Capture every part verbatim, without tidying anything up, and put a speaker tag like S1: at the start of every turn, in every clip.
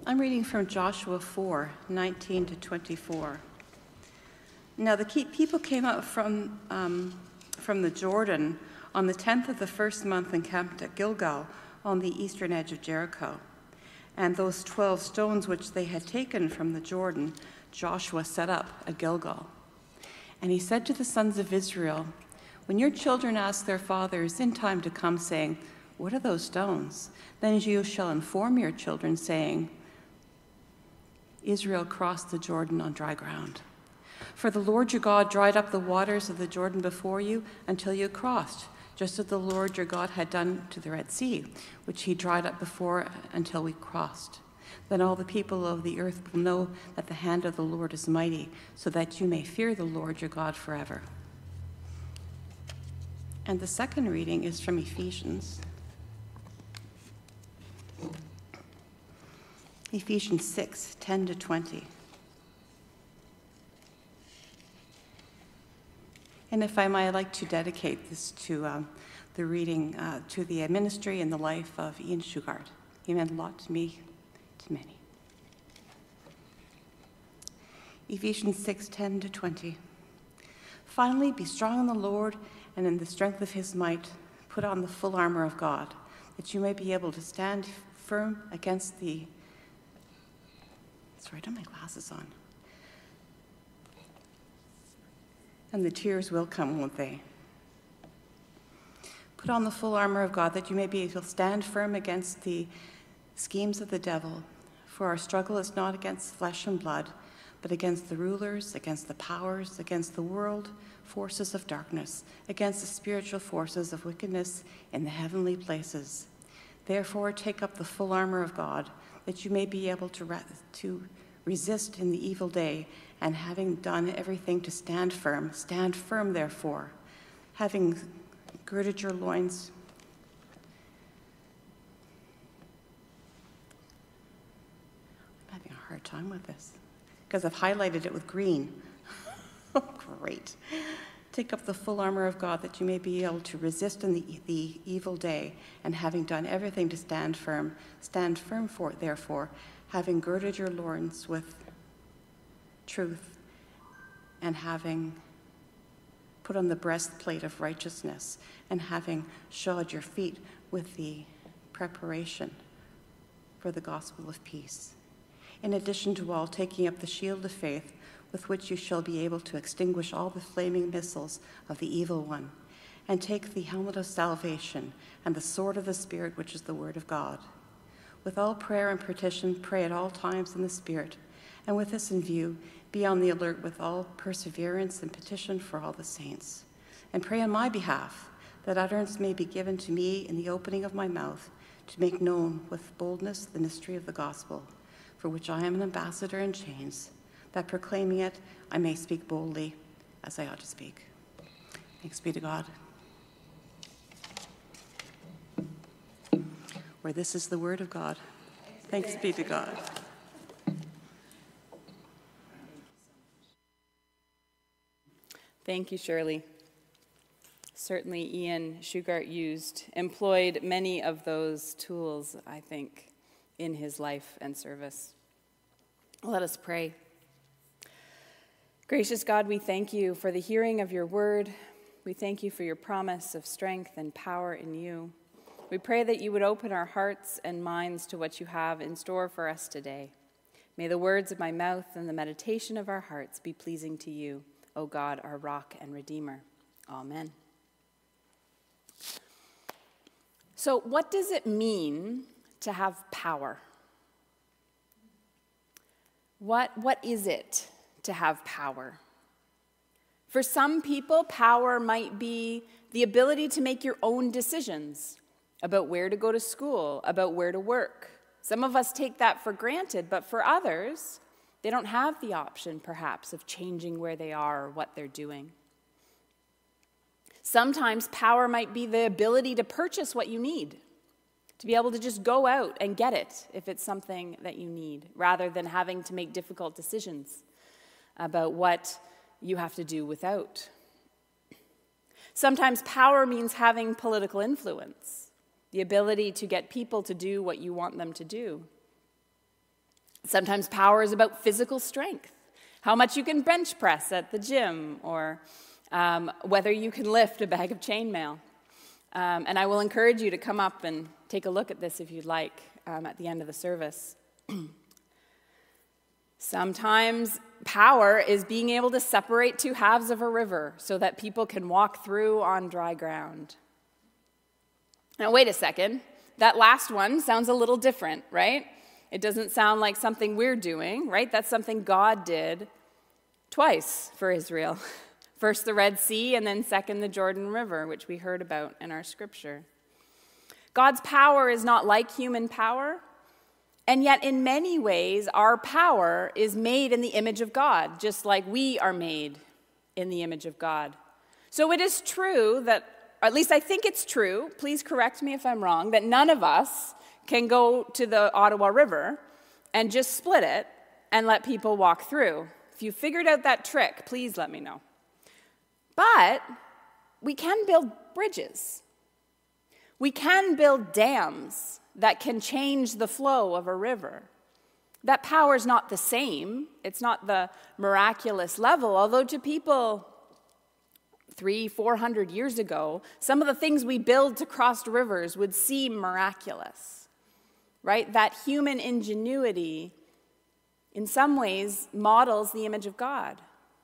S1: I'm reading from Joshua four, nineteen to twenty-four. Now the people came out from, um, from the Jordan on the tenth of the first month and camped at Gilgal on the eastern edge of Jericho. And those twelve stones which they had taken from the Jordan, Joshua set up at Gilgal. And he said to the sons of Israel, when your children ask their fathers in time to come, saying, what are those stones? Then you shall inform your children, saying, Israel crossed the Jordan on dry ground. For the Lord your God dried up the waters of the Jordan before you until you crossed, just as the Lord your God had done to the Red Sea, which he dried up before until we crossed. Then all the people of the earth will know that the hand of the Lord is mighty, so that you may fear the Lord your God forever. And the second reading is from Ephesians. Ephesians six, ten to twenty. And if I might, I'd like to dedicate this to um, the reading, uh, to the ministry and the life of Ian Shugart. He meant a lot to me, to many. Ephesians six, ten to twenty. Finally, be strong in the Lord and in the strength of his might. Put on the full armor of God, that you may be able to stand firm against the Sorry, I don't have my glasses on. And the tears will come, won't they? Put on the full armor of God that you may be able to stand firm against the schemes of the devil. For our struggle is not against flesh and blood, but against the rulers, against the powers, against the world forces of darkness, against the spiritual forces of wickedness in the heavenly places. Therefore, take up the full armor of God, that you may be able to, re- to resist in the evil day, and having done everything to stand firm, stand firm therefore, having girded your loins. I'm having a hard time with this, because I've highlighted it with green. Oh, great. Take up the full armor of God, that you may be able to resist in the, the evil day, and having done everything to stand firm, stand firm for it, therefore, having girded your loins with truth, and having put on the breastplate of righteousness, and having shod your feet with the preparation for the gospel of peace. In addition to all, taking up the shield of faith, with which you shall be able to extinguish all the flaming missiles of the evil one, and take the helmet of salvation and the sword of the Spirit, which is the word of God. With all prayer and petition, pray at all times in the Spirit, and with this in view, be on the alert with all perseverance and petition for all the saints. And pray on my behalf, that utterance may be given to me in the opening of my mouth, to make known with boldness the mystery of the gospel, for which I am an ambassador in chains, that proclaiming it, I may speak boldly as I ought to speak. Thanks be to God. Where this is the word of God. Thanks be to God.
S2: Thank you, Shirley. Certainly Ian Shugart used, employed many of those tools, I think, in his life and service. Let us pray. Gracious God, we thank you for the hearing of your word. We thank you for your promise of strength and power in you. We pray that you would open our hearts and minds to what you have in store for us today. May the words of my mouth and the meditation of our hearts be pleasing to you, O God, our rock and redeemer. Amen. So, what does it mean to have power? What, what is it to have power? For some people, power might be the ability to make your own decisions about where to go to school, about where to work. Some of us take that for granted, but for others, they don't have the option, perhaps, of changing where they are or what they're doing. Sometimes power might be the ability to purchase what you need, to be able to just go out and get it if it's something that you need, rather than having to make difficult decisions about what you have to do without. Sometimes power means having political influence, the ability to get people to do what you want them to do. Sometimes power is about physical strength, how much you can bench press at the gym, or um, whether you can lift a bag of chainmail. Um, and I will encourage you to come up and take a look at this if you'd like um, at the end of the service. Sometimes power is being able to separate two halves of a river so that people can walk through on dry ground. Now, wait a second. That last one sounds a little different, right? It doesn't sound like something we're doing, right? That's something God did twice for Israel. First the Red Sea, and then second the Jordan River, which we heard about in our scripture. God's power is not like human power, and yet in many ways our power is made in the image of God, just like we are made in the image of God. So it is true that, or at least I think it's true, please correct me if I'm wrong, that none of us can go to the Ottawa River and just split it and let people walk through. If you figured out that trick, please let me know. But we can build bridges. We can build dams that can change the flow of a river. That power is not the same. It's not the miraculous level, although to people three, four hundred years ago, some of the things we build to cross rivers would seem miraculous, right? That human ingenuity, in some ways, models the image of God.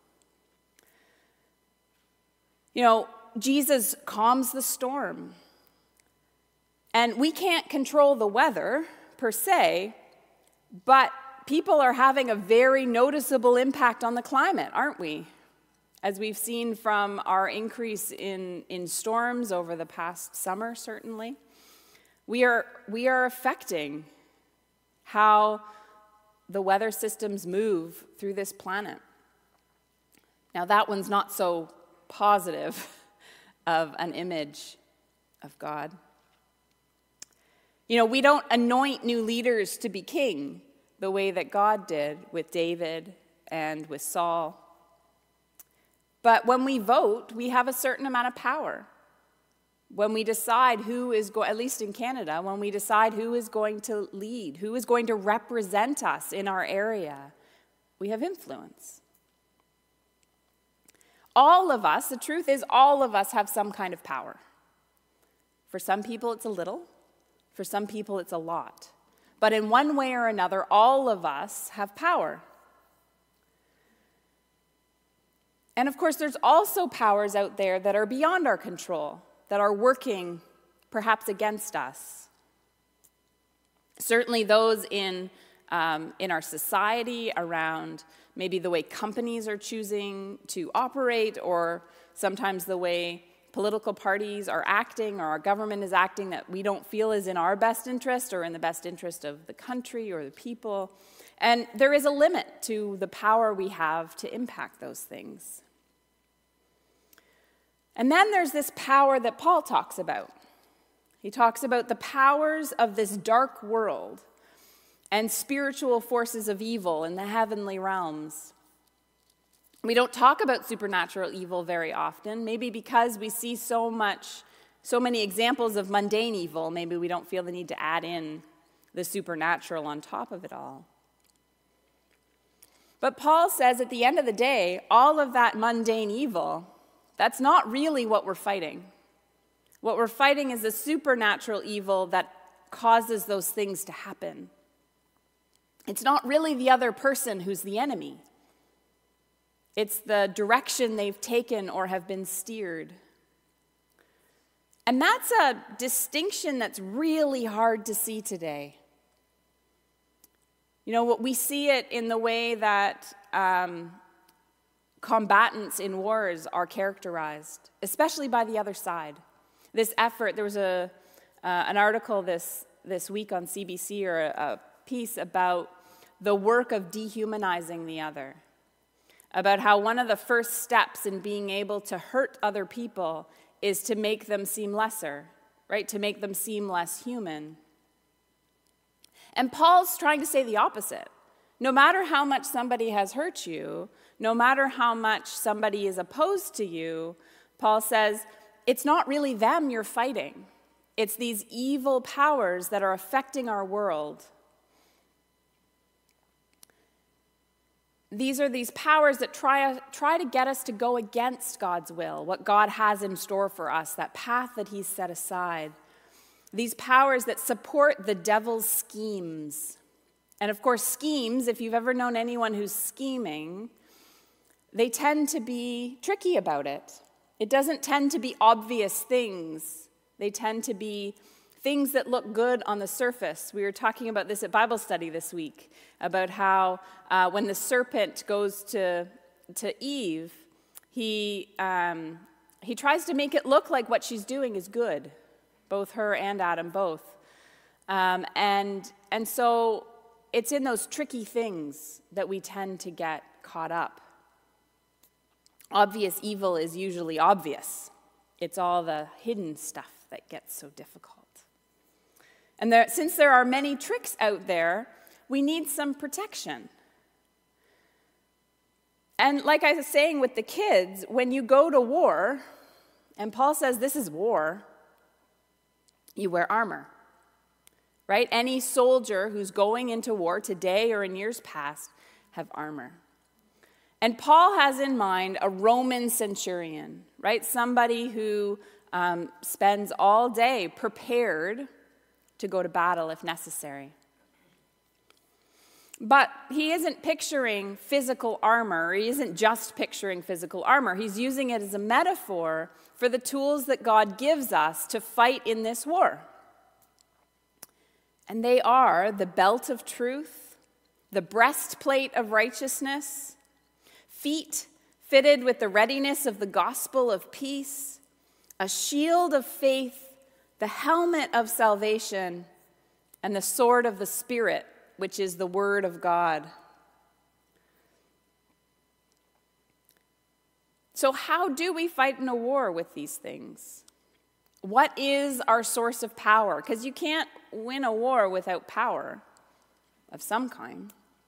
S2: You know, Jesus calms the storm. And we can't control the weather, per se, but people are having a very noticeable impact on the climate, aren't we? As we've seen from our increase in, in storms over the past summer, certainly. We are, we are affecting how the weather systems move through this planet. Now, that one's not so positive of an image of God. You know, we don't anoint new leaders to be king the way that God did with David and with Saul. But when we vote, we have a certain amount of power. When we decide who is going, at least in Canada, when we decide who is going to lead, who is going to represent us in our area, we have influence. All of us, the truth is, all of us have some kind of power. For some people, it's a little. For some people, it's a lot. But in one way or another, all of us have power. And of course, there's also powers out there that are beyond our control, that are working perhaps against us. Certainly those in, um, in our society around maybe the way companies are choosing to operate, or sometimes the way political parties are acting or our government is acting that we don't feel is in our best interest or in the best interest of the country or the people. And there is a limit to the power we have to impact those things. And then there's this power that Paul talks about. He talks about the powers of this dark world and spiritual forces of evil in the heavenly realms. We don't talk about supernatural evil very often, maybe because we see so much, so many examples of mundane evil, maybe we don't feel the need to add in the supernatural on top of it all. But Paul says at the end of the day, all of that mundane evil, that's not really what we're fighting. What we're fighting is the supernatural evil that causes those things to happen. It's not really the other person who's the enemy. It's the direction they've taken or have been steered. And that's a distinction that's really hard to see today. You know, what we see it in the way that um, combatants in wars are characterized, especially by the other side. This effort, there was a uh, an article this, this week on C B C, or a, a piece about the work of dehumanizing the other. About how one of the first steps in being able to hurt other people is to make them seem lesser, right? To make them seem less human. And Paul's trying to say the opposite. No matter how much somebody has hurt you, no matter how much somebody is opposed to you, Paul says, it's not really them you're fighting. It's these evil powers that are affecting our world. these are these powers that try, try to get us to go against God's will, what God has in store for us, that path that he's set aside. These powers that support the devil's schemes. And of course, schemes, if you've ever known anyone who's scheming, they tend to be tricky about it. It doesn't tend to be obvious things. They tend to be things that look good on the surface. We were talking about this at Bible study this week, about how uh, when the serpent goes to, to Eve, he, um, he tries to make it look like what she's doing is good, both her and Adam both. Um, and, and so it's in those tricky things that we tend to get caught up. Obvious evil is usually obvious. It's all the hidden stuff that gets so difficult. And there, since there are many tricks out there, we need some protection. And like I was saying with the kids, when you go to war, and Paul says this is war, you wear armor, right? Any soldier who's going into war today or in years past have armor. And Paul has in mind a Roman centurion, right? Somebody who um, spends all day prepared to go to battle if necessary. But he isn't picturing physical armor. He isn't just picturing physical armor. He's using it as a metaphor for the tools that God gives us to fight in this war. And they are the belt of truth, the breastplate of righteousness, feet fitted with the readiness of the gospel of peace, a shield of faith, the helmet of salvation, and the sword of the Spirit, which is the word of God. So how do we fight in a war with these things? What is our source of power? Because you can't win a war without power of some kind.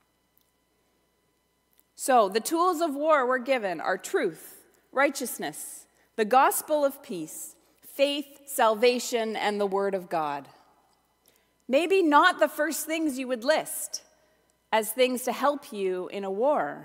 S2: So the tools of war we're given are truth, righteousness, the gospel of peace, faith, salvation, and the word of God. Maybe not the first things you would list as things to help you in a war.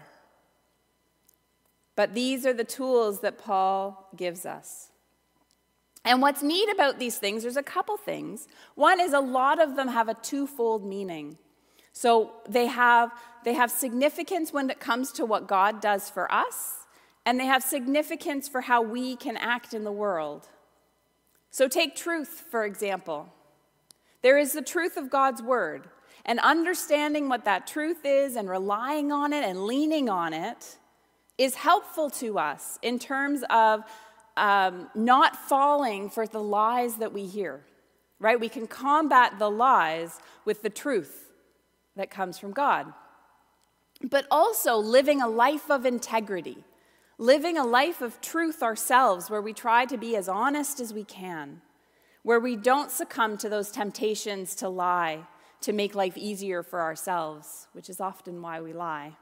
S2: But these are the tools that Paul gives us. And what's neat about these things, there's a couple things. One is a lot of them have a twofold meaning. So they have, they have significance when it comes to what God does for us, and they have significance for how we can act in the world. So take truth, for example. There is the truth of God's word, and understanding what that truth is and relying on it and leaning on it is helpful to us in terms of um, not falling for the lies that we hear, right? We can combat the lies with the truth that comes from God. But also living a life of integrity, living a life of truth ourselves where we try to be as honest as we can, where we don't succumb to those temptations to lie, to make life easier for ourselves, which is often why we lie.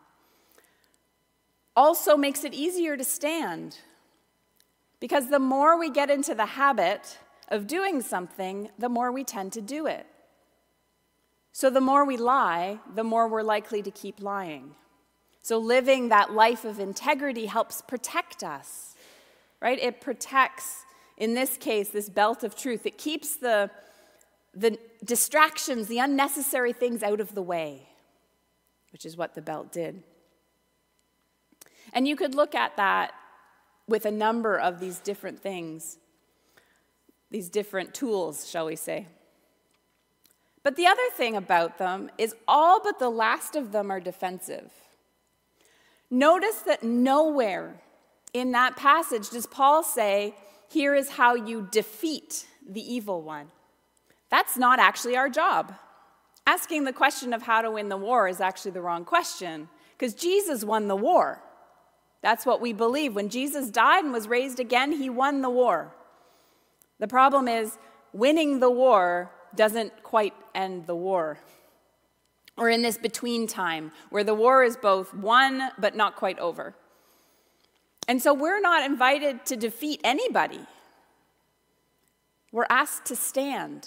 S2: Also makes it easier to stand, because the more we get into the habit of doing something, the more we tend to do it. So the more we lie, the more we're likely to keep lying. So living that life of integrity helps protect us, right? It protects, in this case, this belt of truth. It keeps the, the distractions, the unnecessary things out of the way, which is what the belt did. And you could look at that with a number of these different things, these different tools, shall we say. But the other thing about them is all but the last of them are defensive. Notice that nowhere in that passage does Paul say, here is how you defeat the evil one. That's not actually our job. Asking the question of how to win the war is actually the wrong question, because Jesus won the war. That's what we believe. When Jesus died and was raised again, he won the war. The problem is winning the war doesn't quite end the war. Or in this between time, where the war is both won but not quite over. And so we're not invited to defeat anybody. We're asked to stand,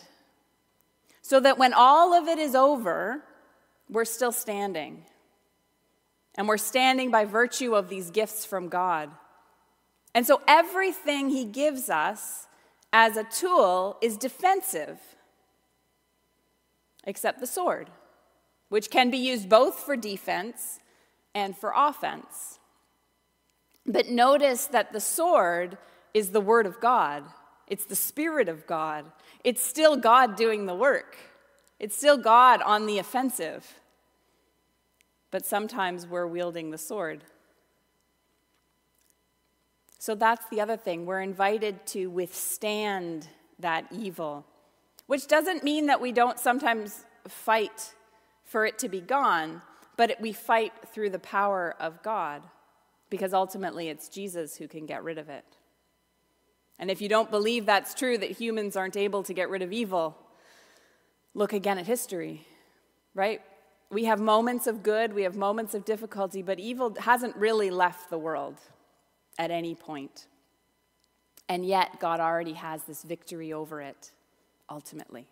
S2: so that when all of it is over, we're still standing. And we're standing by virtue of these gifts from God. And so everything he gives us as a tool is defensive, except the sword, which can be used both for defense and for offense. But notice that the sword is the word of God. It's the Spirit of God. It's still God doing the work. It's still God on the offensive. But sometimes we're wielding the sword. So that's the other thing. We're invited to withstand that evil, which doesn't mean that we don't sometimes fight for it to be gone, but we fight through the power of God, because ultimately it's Jesus who can get rid of it. And if you don't believe that's true, that humans aren't able to get rid of evil, look again at history, right? We have moments of good, we have moments of difficulty, but evil hasn't really left the world at any point. And yet, God already has this victory over it, ultimately.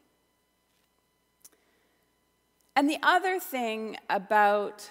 S2: And the other thing about,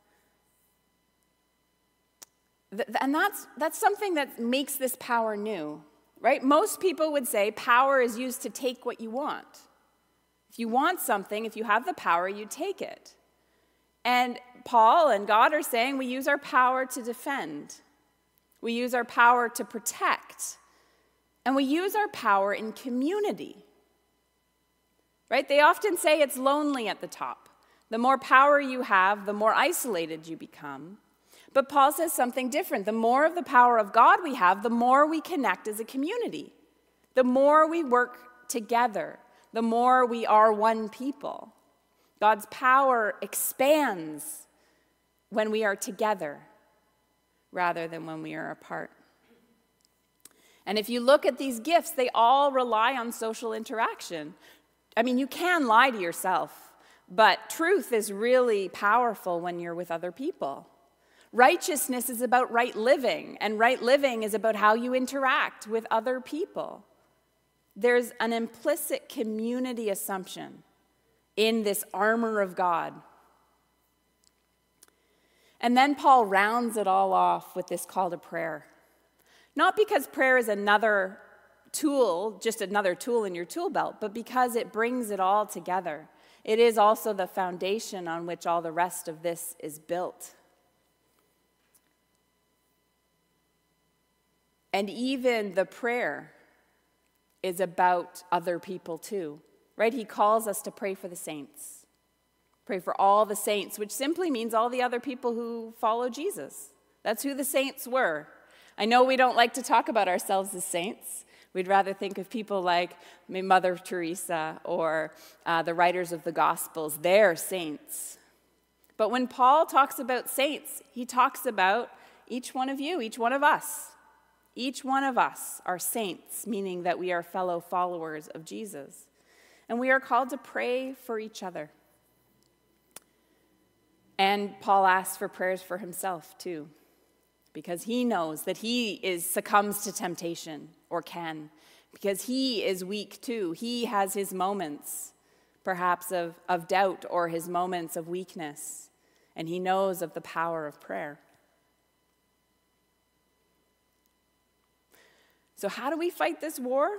S2: and that's, that's something that makes this power new, right? Most people would say power is used to take what you want. If you want something, if you have the power, you take it. And Paul and God are saying we use our power to defend. We use our power to protect. And we use our power in community. Right? They often say it's lonely at the top. The more power you have, the more isolated you become. But Paul says something different. The more of the power of God we have, the more we connect as a community. The more we work together, the more we are one people. God's power expands when we are together rather than when we are apart. And if you look at these gifts, they all rely on social interaction. I mean, you can lie to yourself, but truth is really powerful when you're with other people. Righteousness is about right living, and right living is about how you interact with other people. There's an implicit community assumption in this armor of God. And then Paul rounds it all off with this call to prayer. Not because prayer is another tool, just another tool in your tool belt, but because it brings it all together. It is also the foundation on which all the rest of this is built. And even the prayer is about other people too, right? He calls us to pray for the saints. Pray for all the saints, which simply means all the other people who follow Jesus. That's who the saints were. I know we don't like to talk about ourselves as saints. We'd rather think of people like Mother Teresa or uh, the writers of the Gospels. They're saints. But when Paul talks about saints, he talks about each one of you, each one of us. Each one of us are saints, meaning that we are fellow followers of Jesus. And we are called to pray for each other. And Paul asks for prayers for himself, too, because he knows that he is succumbs to temptation, or can, because he is weak, too. He has his moments, perhaps, of, of doubt or his moments of weakness, and he knows of the power of prayer. So how do we fight this war?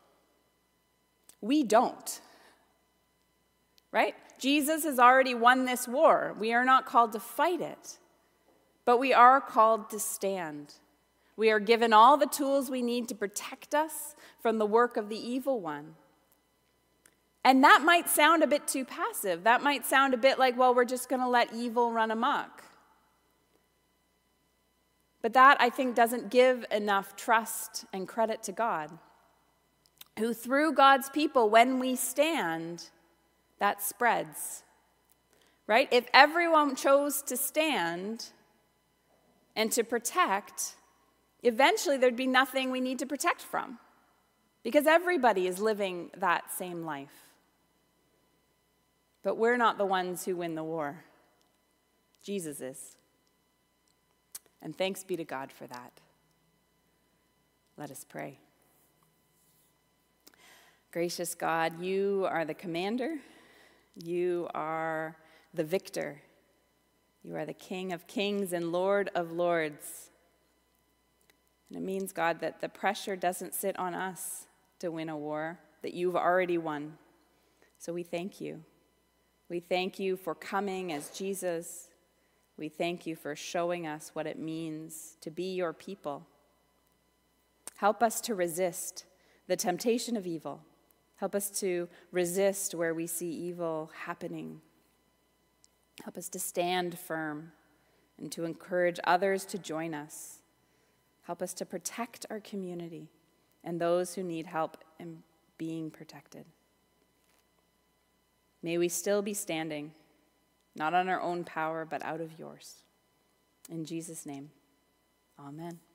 S2: We don't. Right? Jesus has already won this war. We are not called to fight it, but we are called to stand. We are given all the tools we need to protect us from the work of the evil one. And that might sound a bit too passive. That might sound a bit like, well, we're just going to let evil run amok. But that, I think, doesn't give enough trust and credit to God, who through God's people, when we stand, that spreads, right? If everyone chose to stand and to protect, eventually there'd be nothing we need to protect from, because everybody is living that same life. But we're not the ones who win the war. Jesus is. And thanks be to God for that. Let us pray. Gracious God, you are the commander. You are the victor. You are the King of kings and Lord of lords. And it means, God, that the pressure doesn't sit on us to win a war that you've already won. So we thank you. We thank you for coming as Jesus. We thank you for showing us what it means to be your people. Help us to resist the temptation of evil. Help us to resist where we see evil happening. Help us to stand firm and to encourage others to join us. Help us to protect our community and those who need help in being protected. May we still be standing, not on our own power, but out of yours. In Jesus' name, amen.